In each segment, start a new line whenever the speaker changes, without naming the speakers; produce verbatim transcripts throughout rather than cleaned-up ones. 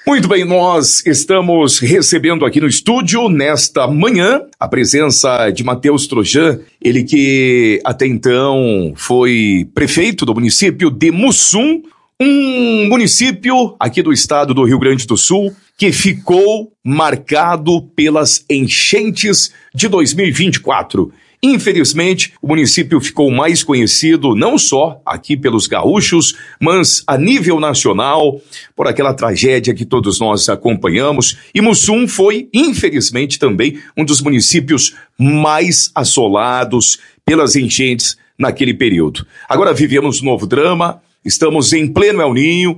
Muito bem, nós estamos recebendo aqui no estúdio, nesta manhã, a presença de Matheus Trojan, ele que até então foi prefeito do município de Mussum, um município aqui do estado do Rio Grande do Sul, que ficou marcado pelas enchentes de dois mil e vinte e quatro. Infelizmente, o município ficou mais conhecido não só aqui pelos gaúchos, mas a nível nacional, por aquela tragédia que todos nós acompanhamos. E Mussum foi, infelizmente, também um dos municípios mais assolados pelas enchentes naquele período. Agora vivemos um novo drama, estamos em pleno El Ninho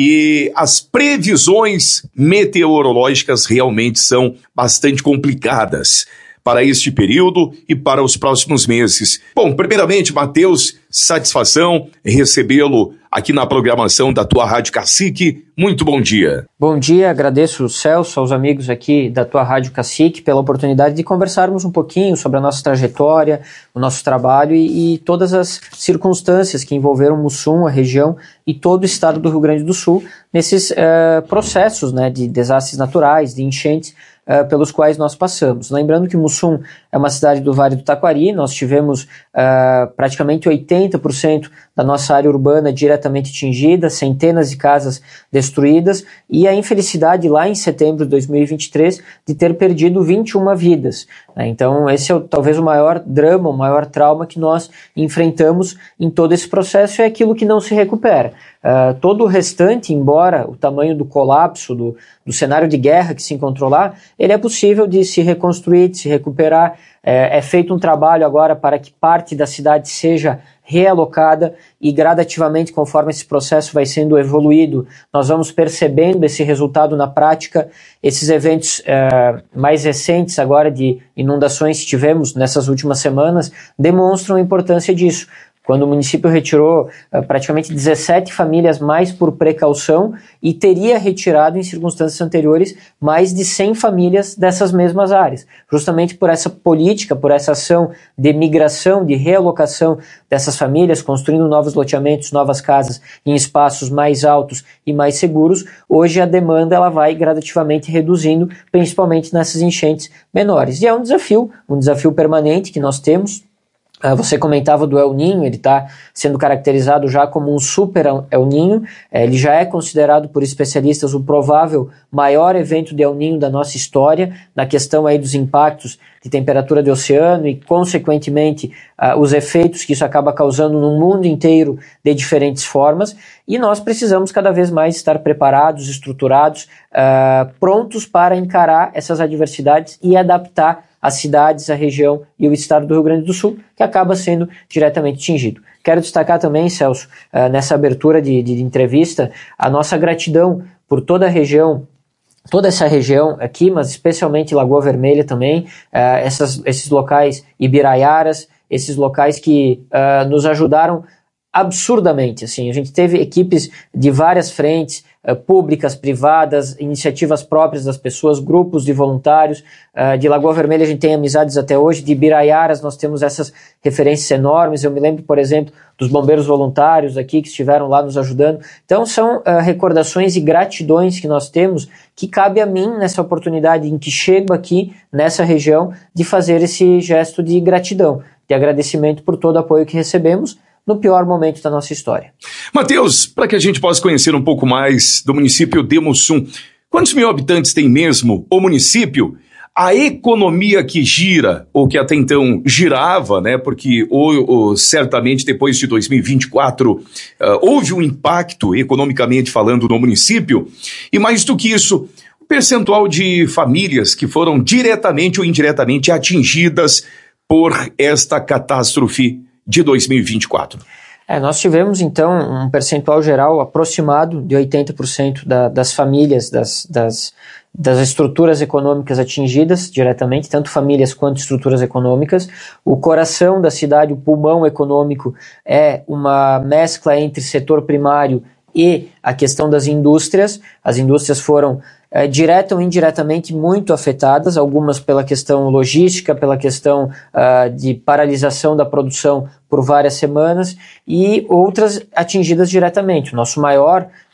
e as previsões meteorológicas realmente são bastante complicadas para este período e para os próximos meses. Bom, primeiramente, Matheus, satisfação recebê-lo aqui na programação da tua Rádio Cacique. Muito bom dia.
Bom dia, agradeço, Celso, aos amigos aqui da tua Rádio Cacique pela oportunidade de conversarmos um pouquinho sobre a nossa trajetória, o nosso trabalho e, e todas as circunstâncias que envolveram Mussum, a região e todo o estado do Rio Grande do Sul nesses uh, processos, né, de desastres naturais, de enchentes, Uh, pelos quais nós passamos. Lembrando que Mussum é uma cidade do Vale do Taquari, nós tivemos uh, praticamente oitenta por cento da nossa área urbana diretamente atingida, centenas de casas destruídas e a infelicidade lá em setembro de dois mil e vinte e três de ter perdido vinte e uma vidas. Né? Então esse é o, talvez o maior drama, o maior trauma que nós enfrentamos em todo esse processo, é aquilo que não se recupera. Uh, todo o restante, embora o tamanho do colapso, do, do cenário de guerra que se encontrou lá, ele é possível de se reconstruir, de se recuperar. É, é feito um trabalho agora para que parte da cidade seja realocada e gradativamente, conforme esse processo vai sendo evoluído, nós vamos percebendo esse resultado na prática. Esses eventos é, mais recentes agora de inundações que tivemos nessas últimas semanas demonstram a importância disso. Quando o município retirou uh, praticamente dezessete famílias mais por precaução e teria retirado em circunstâncias anteriores mais de cem famílias dessas mesmas áreas. Justamente por essa política, por essa ação de migração, de realocação dessas famílias, construindo novos loteamentos, novas casas em espaços mais altos e mais seguros, hoje a demanda ela vai gradativamente reduzindo, principalmente nessas enchentes menores. E é um desafio, um desafio permanente que nós temos. Você comentava do El Ninho, ele está sendo caracterizado já como um super El Ninho, ele já é considerado por especialistas o provável maior evento de El Ninho da nossa história, na questão aí dos impactos de temperatura do oceano e, consequentemente, uh, os efeitos que isso acaba causando no mundo inteiro de diferentes formas, e nós precisamos cada vez mais estar preparados, estruturados, uh, prontos para encarar essas adversidades e adaptar as cidades, a região e o estado do Rio Grande do Sul, que acaba sendo diretamente atingido. Quero destacar também, Celso, uh, nessa abertura de, de entrevista, a nossa gratidão por toda a região, toda essa região aqui, mas especialmente Lagoa Vermelha também, uh, essas, esses locais Ibiraiaras, esses locais que uh, nos ajudaram absurdamente. Assim, a gente teve equipes de várias frentes, uh, públicas, privadas, iniciativas próprias das pessoas, grupos de voluntários. Uh, de Lagoa Vermelha a gente tem amizades até hoje, de Ibiraiaras nós temos essas referências enormes. Eu me lembro, por exemplo, dos bombeiros voluntários aqui que estiveram lá nos ajudando. Então são uh, recordações e gratidões que nós temos, que cabe a mim nessa oportunidade em que chego aqui nessa região de fazer esse gesto de gratidão, de agradecimento por todo o apoio que recebemos no pior momento da nossa história.
Matheus, para que a gente possa conhecer um pouco mais do município de Mussum, quantos mil habitantes tem mesmo o município? A economia que gira, ou que até então girava, né, porque ou, ou, certamente depois de dois mil e vinte e quatro uh, houve um impacto economicamente falando no município, e mais do que isso, o percentual de famílias que foram diretamente ou indiretamente atingidas por esta catástrofe de dois mil e vinte e quatro.
É, nós tivemos, então, um percentual geral aproximado de oitenta por cento da, das famílias, das, das, das estruturas econômicas atingidas diretamente, tanto famílias quanto estruturas econômicas. O coração da cidade, o pulmão econômico, é uma mescla entre setor primário e a questão das indústrias. As indústrias foram é, direta ou indiretamente muito afetadas, algumas pela questão logística, pela questão uh, de paralisação da produção por várias semanas, e outras atingidas diretamente. O nosso maior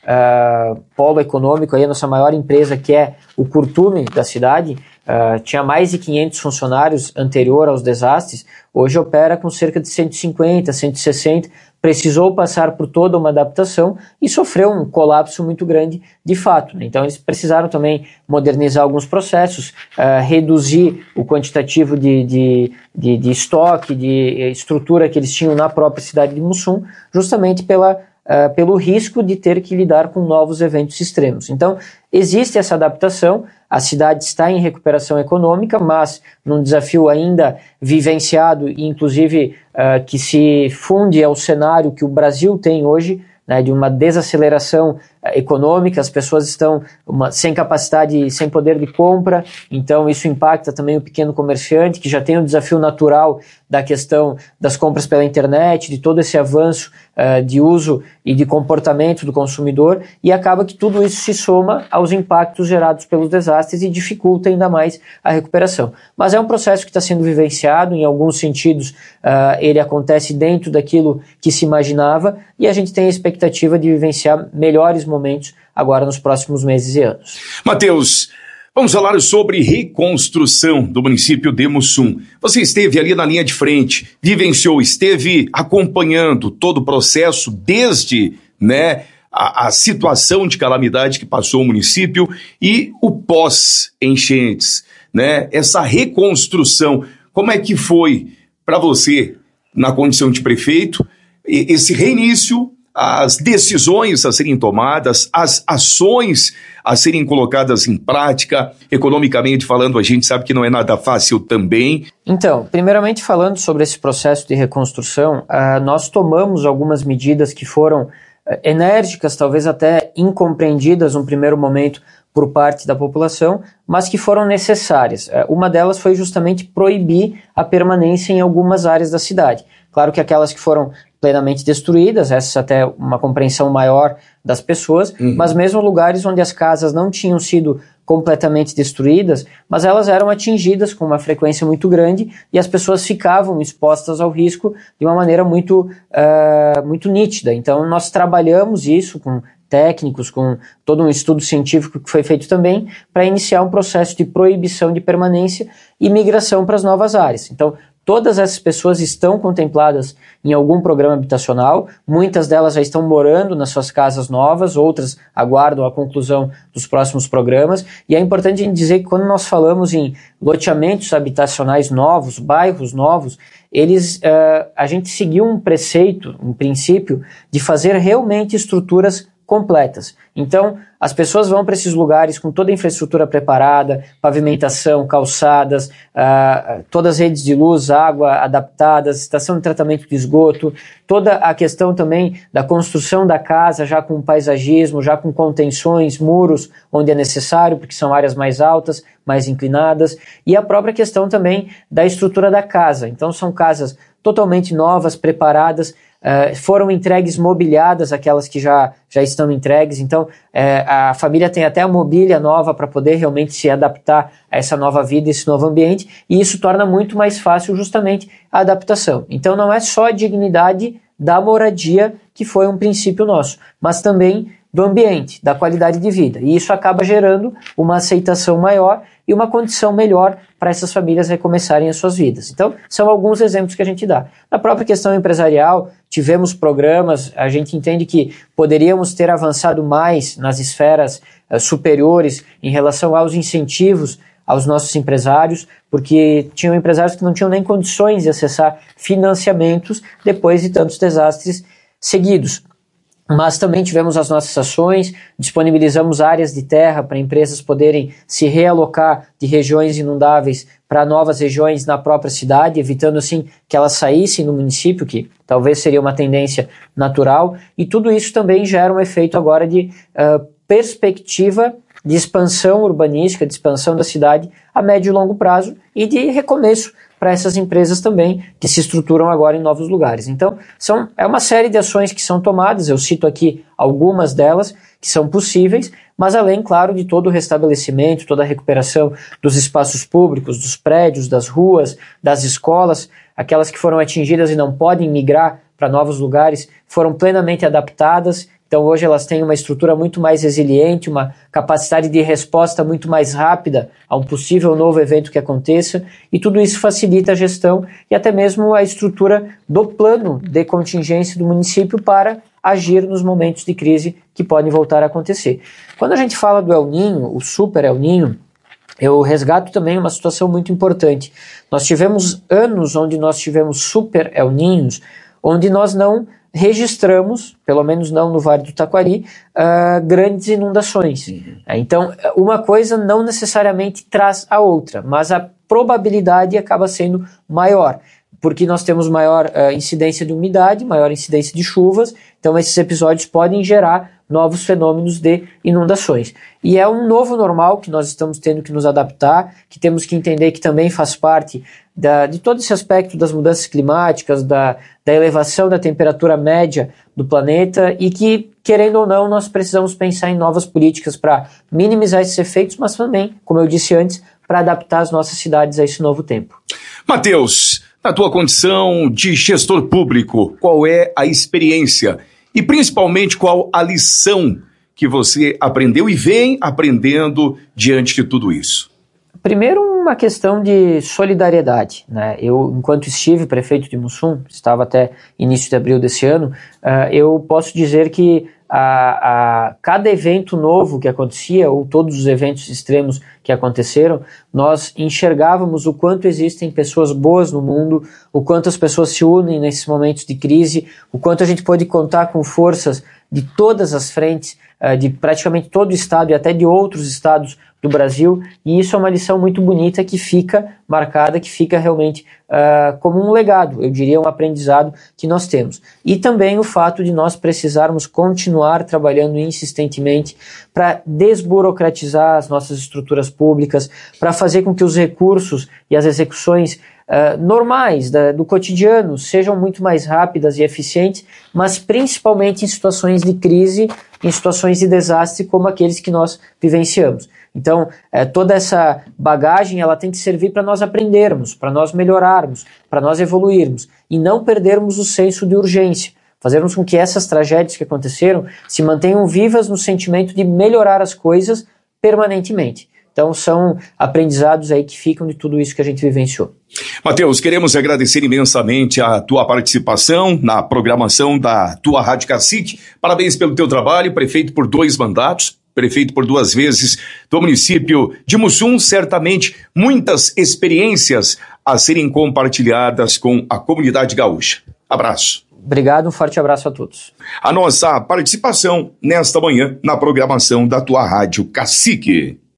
uh, polo econômico, aí a nossa maior empresa, que é o Curtume da cidade, uh, tinha mais de quinhentos funcionários anterior aos desastres, hoje opera com cerca de cento e cinquenta, cento e sessenta, precisou passar por toda uma adaptação e sofreu um colapso muito grande de fato. Então eles precisaram também modernizar alguns processos, uh, reduzir o quantitativo de, de, de, de estoque, de estrutura que eles tinham na própria cidade de Mussum, justamente pela, uh, pelo risco de ter que lidar com novos eventos extremos. Então existe essa adaptação, a cidade está em recuperação econômica, mas num desafio ainda vivenciado e inclusive uh, que se funde ao cenário que o Brasil tem hoje, né, de uma desaceleração uh, econômica, as pessoas estão uma, sem capacidade, sem poder de compra, então isso impacta também o pequeno comerciante, que já tem o desafio natural da questão das compras pela internet, de todo esse avanço uh, de uso e de comportamento do consumidor, e acaba que tudo isso se soma aos impactos gerados pelos desastres e dificulta ainda mais a recuperação. Mas é um processo que está sendo vivenciado, em alguns sentidos uh, ele acontece dentro daquilo que se imaginava, e a gente tem a expectativa de vivenciar melhores momentos agora nos próximos meses e anos.
Matheus, vamos falar sobre reconstrução do município de Mussum. Você esteve ali na linha de frente, vivenciou, esteve acompanhando todo o processo desde, né, a, a situação de calamidade que passou o município e o pós-enchentes, né? Essa reconstrução, como é que foi para você, na condição de prefeito, esse reinício, as decisões a serem tomadas, as ações a serem colocadas em prática, economicamente falando, a gente sabe que não é nada fácil também.
Então, primeiramente falando sobre esse processo de reconstrução, uh, nós tomamos algumas medidas que foram uh, enérgicas, talvez até incompreendidas num primeiro momento por parte da população, mas que foram necessárias. Uh, uma delas foi justamente proibir a permanência em algumas áreas da cidade. Claro que aquelas que foram plenamente destruídas, essa é até uma compreensão maior das pessoas, uhum. mas mesmo lugares onde as casas não tinham sido completamente destruídas, mas elas eram atingidas com uma frequência muito grande e as pessoas ficavam expostas ao risco de uma maneira muito, uh, muito nítida. Então nós trabalhamos isso com técnicos, com todo um estudo científico que foi feito também, para iniciar um processo de proibição de permanência e migração para as novas áreas. Então, todas essas pessoas estão contempladas em algum programa habitacional, muitas delas já estão morando nas suas casas novas, outras aguardam a conclusão dos próximos programas, e é importante dizer que quando nós falamos em loteamentos habitacionais novos, bairros novos, eles, uh, a gente seguiu um preceito, um princípio, de fazer realmente estruturas completas. Então, as pessoas vão para esses lugares com toda a infraestrutura preparada, pavimentação, calçadas, uh, todas as redes de luz, água adaptadas, estação de tratamento de esgoto, toda a questão também da construção da casa, já com paisagismo, já com contenções, muros, onde é necessário, porque são áreas mais altas, mais inclinadas, e a própria questão também da estrutura da casa. Então, são casas totalmente novas, preparadas, Uh, foram entregues mobiliadas, aquelas que já, já estão entregues, então uh, a família tem até a mobília nova para poder realmente se adaptar a essa nova vida, esse novo ambiente, e isso torna muito mais fácil justamente a adaptação. Então não é só a dignidade da moradia que foi um princípio nosso, mas também do ambiente, da qualidade de vida, e isso acaba gerando uma aceitação maior e uma condição melhor para essas famílias recomeçarem as suas vidas. Então, são alguns exemplos que a gente dá. Na própria questão empresarial, tivemos programas, a gente entende que poderíamos ter avançado mais nas esferas uh, superiores em relação aos incentivos aos nossos empresários, porque tinham empresários que não tinham nem condições de acessar financiamentos depois de tantos desastres seguidos. Mas também tivemos as nossas ações, disponibilizamos áreas de terra para empresas poderem se realocar de regiões inundáveis para novas regiões na própria cidade, evitando assim que elas saíssem do município, que talvez seria uma tendência natural, e tudo isso também gera um efeito agora de uh, perspectiva de expansão urbanística, de expansão da cidade a médio e longo prazo e de recomeço para essas empresas também que se estruturam agora em novos lugares. Então, são, é uma série de ações que são tomadas, eu cito aqui algumas delas que são possíveis, mas além, claro, de todo o restabelecimento, toda a recuperação dos espaços públicos, dos prédios, das ruas, das escolas, aquelas que foram atingidas e não podem migrar para novos lugares, foram plenamente adaptadas, Então hoje elas têm uma estrutura muito mais resiliente, uma capacidade de resposta muito mais rápida a um possível novo evento que aconteça, e tudo isso facilita a gestão e até mesmo a estrutura do plano de contingência do município para agir nos momentos de crise que podem voltar a acontecer. Quando a gente fala do El Niño, o Super El Niño, eu resgato também uma situação muito importante. Nós tivemos anos onde nós tivemos Super El Niños, onde nós não registramos, pelo menos não no Vale do Taquari, uh, grandes inundações. Uhum. Então, uma coisa não necessariamente traz a outra, mas a probabilidade acaba sendo maior, porque nós temos maior uh, incidência de umidade, maior incidência de chuvas, então esses episódios podem gerar novos fenômenos de inundações. E é um novo normal que nós estamos tendo que nos adaptar, que temos que entender que também faz parte da, de todo esse aspecto das mudanças climáticas, da, da elevação da temperatura média do planeta, e que, querendo ou não, nós precisamos pensar em novas políticas para minimizar esses efeitos, mas também, como eu disse antes, para adaptar as nossas cidades a esse novo tempo.
Matheus, na tua condição de gestor público, qual é a experiência e principalmente qual a lição que você aprendeu e vem aprendendo diante de tudo isso?
Primeiro, uma questão de solidariedade, né? Eu, enquanto estive prefeito de Mussum, estava até início de abril desse ano, uh, eu posso dizer que a, a cada evento novo que acontecia, ou todos os eventos extremos que aconteceram, nós enxergávamos o quanto existem pessoas boas no mundo, o quanto as pessoas se unem nesses momentos de crise, o quanto a gente pode contar com forças de todas as frentes, de praticamente todo o estado e até de outros estados do Brasil, e isso é uma lição muito bonita que fica marcada, que fica realmente uh, como um legado, eu diria um aprendizado que nós temos. E também o fato de nós precisarmos continuar trabalhando insistentemente para desburocratizar as nossas estruturas públicas, para fazer com que os recursos e as execuções Uh, normais da, do cotidiano sejam muito mais rápidas e eficientes, mas principalmente em situações de crise, em situações de desastre como aqueles que nós vivenciamos. Então, uh, toda essa bagagem ela tem que servir para nós aprendermos, para nós melhorarmos, para nós evoluirmos e não perdermos o senso de urgência. Fazermos com que essas tragédias que aconteceram se mantenham vivas no sentimento de melhorar as coisas permanentemente. Então são aprendizados aí que ficam de tudo isso que a gente vivenciou.
Matheus, queremos agradecer imensamente a tua participação na programação da tua Rádio Cacique. Parabéns pelo teu trabalho, prefeito por dois mandatos, prefeito por duas vezes do município de Mussum, certamente muitas experiências a serem compartilhadas com a comunidade gaúcha. Abraço.
Obrigado, um forte abraço a todos.
A nossa participação nesta manhã na programação da tua Rádio Cacique.